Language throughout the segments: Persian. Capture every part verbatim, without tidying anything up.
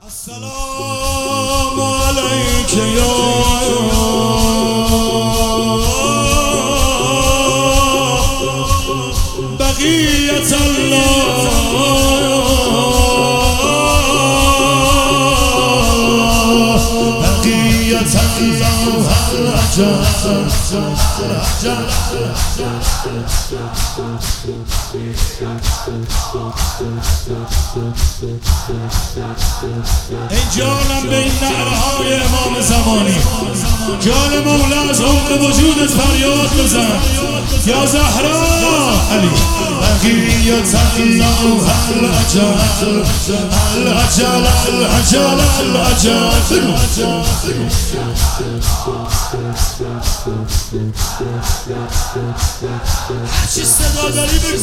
السلام عليك يا بقية الله بقية الله الرجال این جانم به این نعرهای امام زمانی، جان مولا از عمق وجودت فریاد بزن یا زهرا علی. بقیت الله العجل العجل العجل العجل. هرچی صدا داری بگو.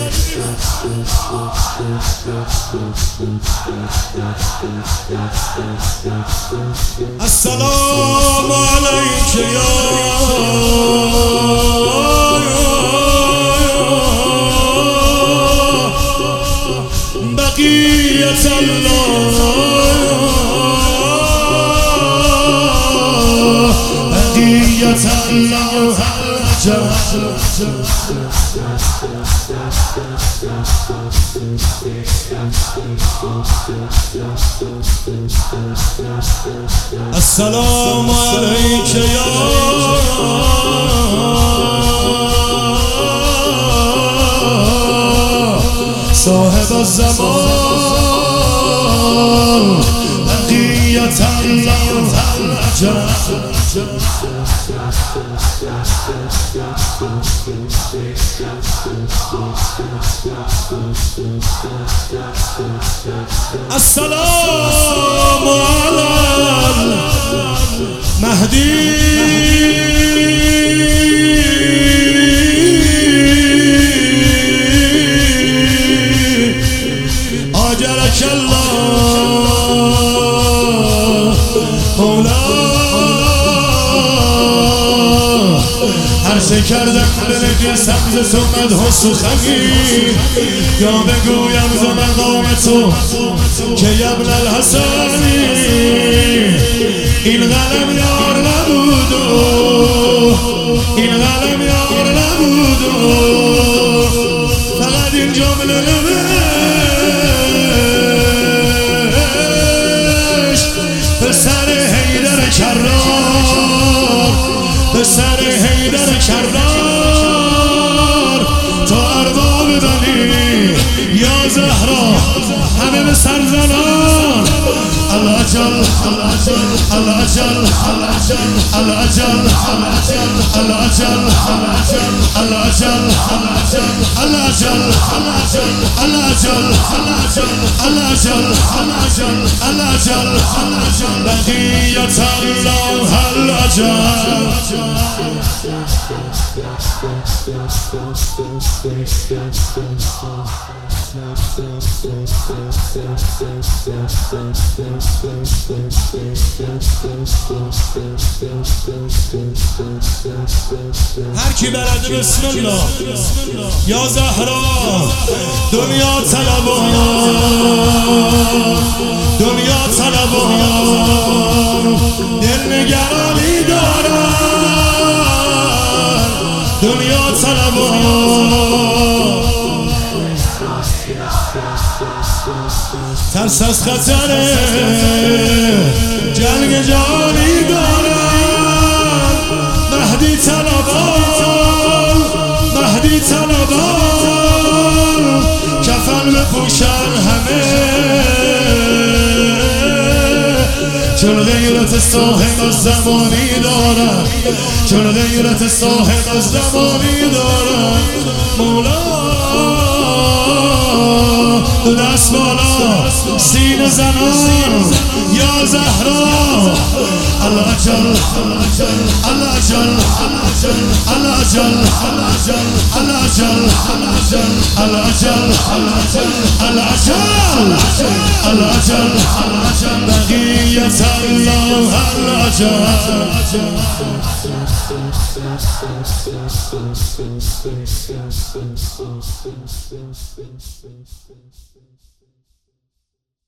السلام عليك يا بقية الله بقية الله السلام عليك يا صاحب الزمان بقية الله السلام على المهدي أجلك الله مولا. هر چه کردم دلت سبز تو مدح و سخنی، یا بگویم ز مقام تو که یبن الحسنی. این قلم یار نبود و این قلم یار نبود و فقط این جمله نوشت به سر حیدر کرار، به سر حیدر کرار. تو ارباب بنی یا زهرا همه به سر زنان. العجل العجل العجل العجل العجل العجل العجل العجل العجل العجل بقية الله العجل. هر کی بلده بسم الله یا زهرا. دنیا طلبان دنیا طلبان دل نگرانی دارن. دنیا طلبان ترس از خطر جنگ جانی دارن. مهدی طلبان مهدی طلبان کفن بپوشن همه، چون غیرت صاحب از زمانی دارن، چون غیرت صاحب از زمانی دارن. مولا دو دست بالا سینه زنان یا زهرا. العجل العجل العجل العجل العجل العجل العجل بقية الله العجل.